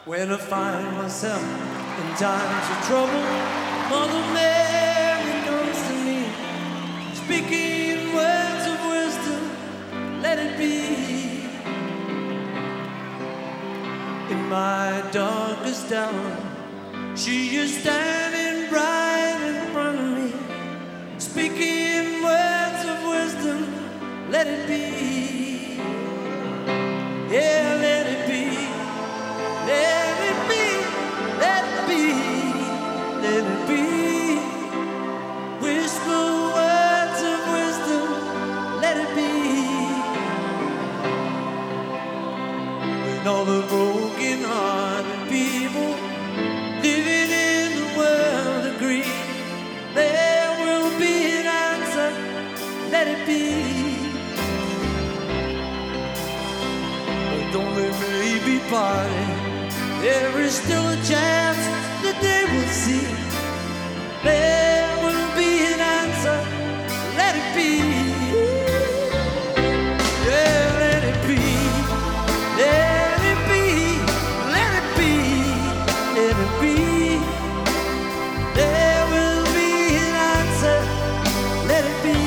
When I find myself in times of trouble, Mother Mary comes to me, speaking words of wisdom, let it be. In my darkest hour, she is standing right in front of me, speaking words of wisdom, let it be. Yeah, let it be. Let it be, let it be, let it be. Whisper words of wisdom, let it be. When all the broken-hearted people living in the world agree, there will be an answer, let it be. Though there may be parting, there is still a chance that they will see. There will be an answer, let it be. Yeah, let it be. Let it be. Let it be. Let it be. There will be an answer, let it be.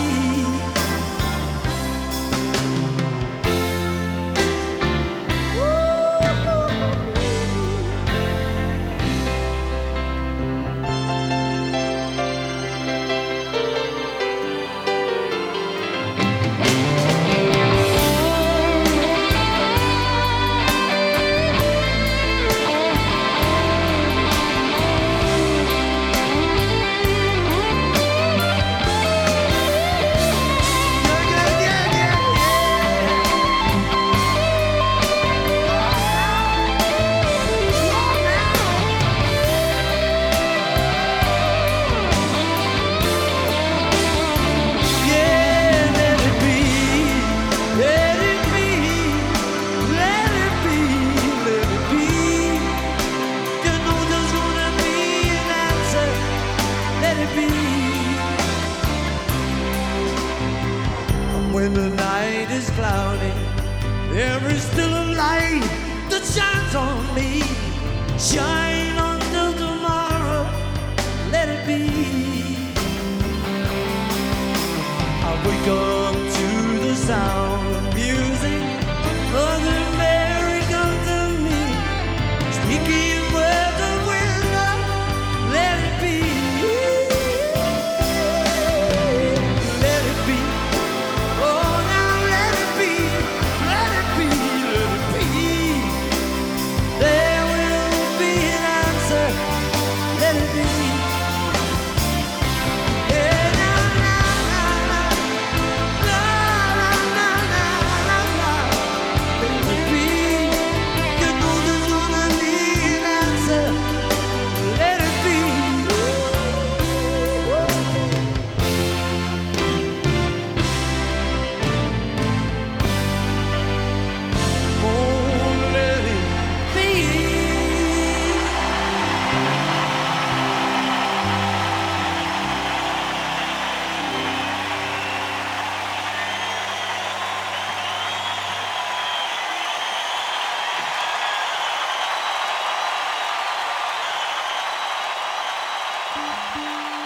When the night is cloudy, there is still a light that shines on me. Shine until tomorrow, let it be. I wake up to the sound